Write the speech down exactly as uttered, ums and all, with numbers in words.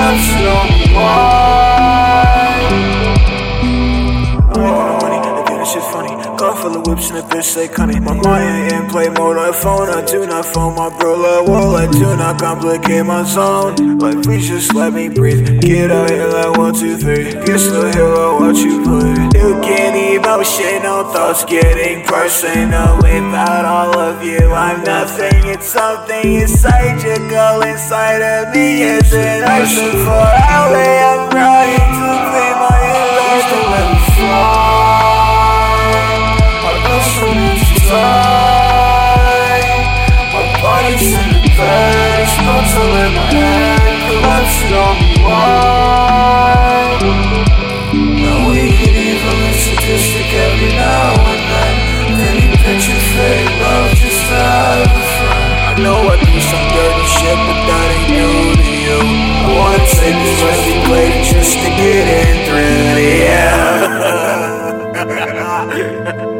collapse, you know why. Money, again, this shit funny. Car full of whips and a bitch like honey. My mind in play mode, I phone, I do not phone my bro like whoa, I do not complicate my zone. Like please just let me breathe. Get out here like one, two, three. Get still here, I'll watch you play. You can't emotion, no thoughts getting personal. Without all of you, I'm nothing. It's something inside you, go inside of me. It's an ocean for outlet. I'm trying to play my illusion. Don't let me fly. My body's in the bed, it's not to let my head collapse, you know why. Now we can even be sadistic every now and then. Then you picture fake love just to have a friend. I know I do some dirty shit, but that ain't new to you. I wanna take this every blade just to get in through the air.